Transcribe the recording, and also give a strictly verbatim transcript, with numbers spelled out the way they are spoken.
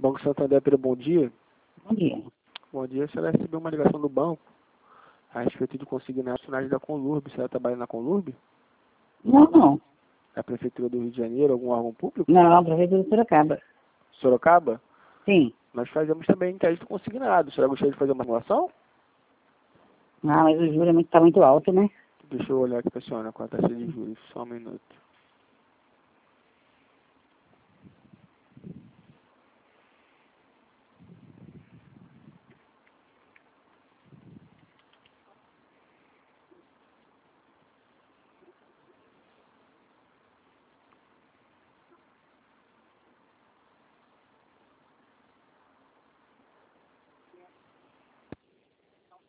Banco Santander, Pedro, bom dia. Bom dia. Bom dia, a senhora recebeu uma ligação do banco a respeito de consignar nacionais da Conlurb. A senhora trabalha na Conlurb? Não, não. A Prefeitura do Rio de Janeiro, algum órgão público? Não, a Prefeitura de Sorocaba. Sorocaba? Sim. Nós fazemos também crédito consignado. A senhora gostaria de fazer uma simulação? Ah, mas o juro está muito alto, né? Deixa eu olhar aqui para a senhora com a taxa de juros, só um minuto.